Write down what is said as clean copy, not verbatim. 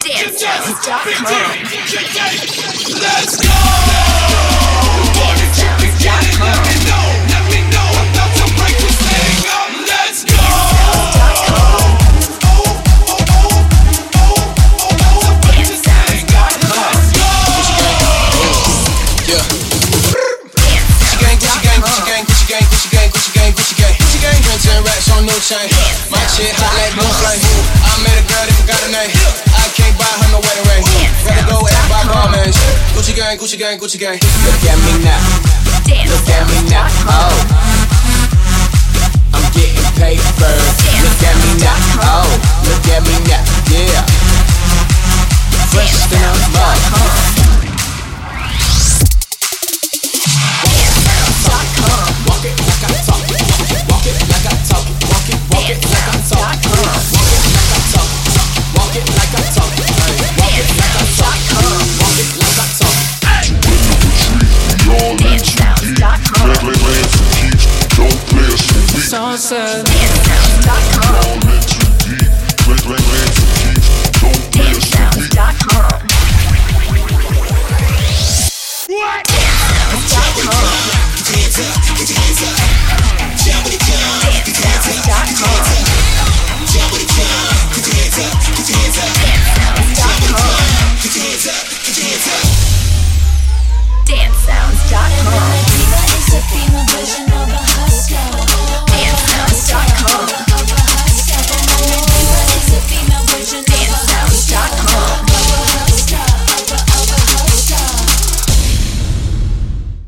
Let's go! Let me know about to break this thing up. Let's go! No chain. My shit hot like no flame. I met a girl that forgot her name. I can't buy her no wedding ring. Gotta go and buy Balmain. Gucci gang, Gucci gang, Gucci gang. Look at me now. Look at me now. Oh, I'm getting paper. Look at me now. Oh, look at me now. Yeah. Fresh than a mug. Walk it like I talk. Walk it like I talk. Walk it like I talk. Walk it like I talk. Walk it like I talk. Walk it like I talk. Sunset